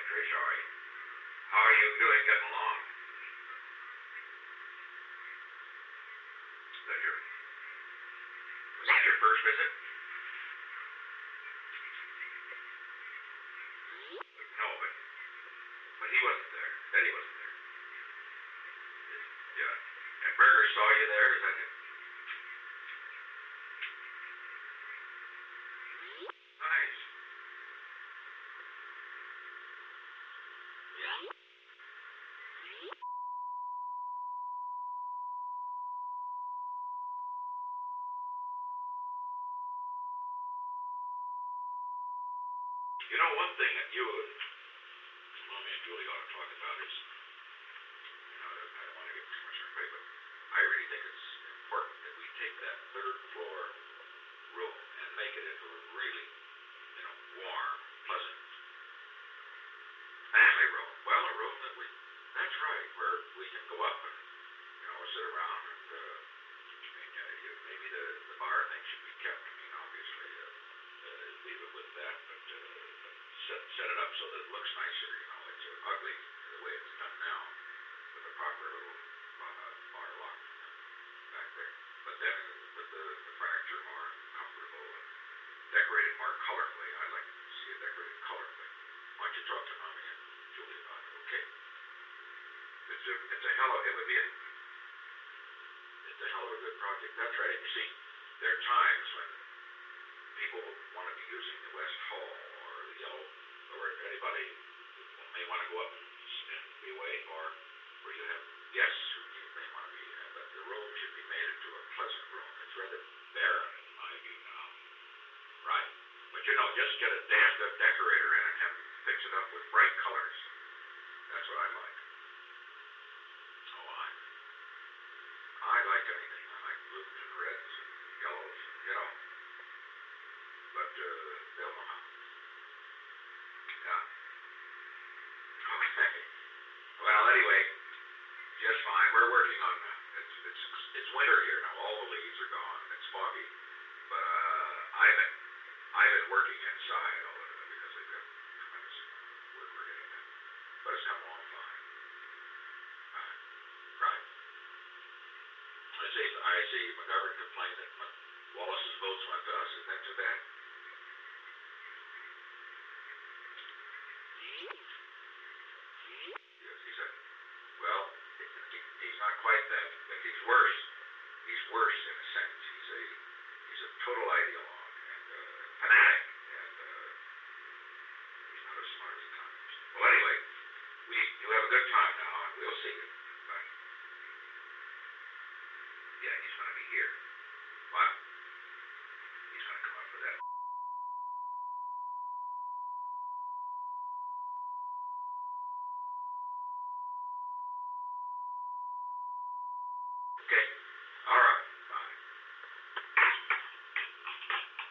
Trish, how are you? How are you doing getting along? Was that your first visit? No, but he wasn't there. Eddie wasn't there. Yeah. And Berger saw you there, is that it? Nice. You know, one thing that you and well, me and Julie ought to talk about is, I don't want to get too much in our way, but I really think it's important that we take that third floor room and make it into a really, warm, pleasant family room. Well, a room that that's right, where we can go up and, sit around and, maybe the bar thing should be kept. I mean, obviously, leave it with that, but set it up so that it looks nicer. It's ugly the way it's done now with a proper little bar lock back there. But then with the furniture more comfortable and decorated more colorfully. I like to see it decorated colorfully. Why don't you talk to Mommy and Julie about it, okay? It's a hell of it would be it's a hell of a good project. That's right. You see, there are times when people want to be using the West Hall or the Yellow, or anybody may want to go up and be away, or where you have guests who may want to be, but the room should be made into a pleasant room. It's rather barren in my view now. Right. But just get a damn good decorator in and have him fix it up with bright colors. That's what I like. Oh, I like anything. I like blues and reds and yellows, but they'll know how. Yeah. Okay. Well, anyway, just fine. We're working on that. It's winter here now. All the leaves are gone. It's foggy. But I've been working inside all of it because we've got tremendous work we're getting done. But it's come along fine. Right. I see McGovern complained that Wallace's votes went to us. Isn't that too bad? Yes, he said. Well, he's not quite that, but he's worse. He's worse in a sense. He's a total ideologue and fanatic, and he's not as smart as he comes. Well, anyway, you have a good time now, and we'll see you. But yeah, he's going to be here. What? He's going to come up for that. Okay. All right.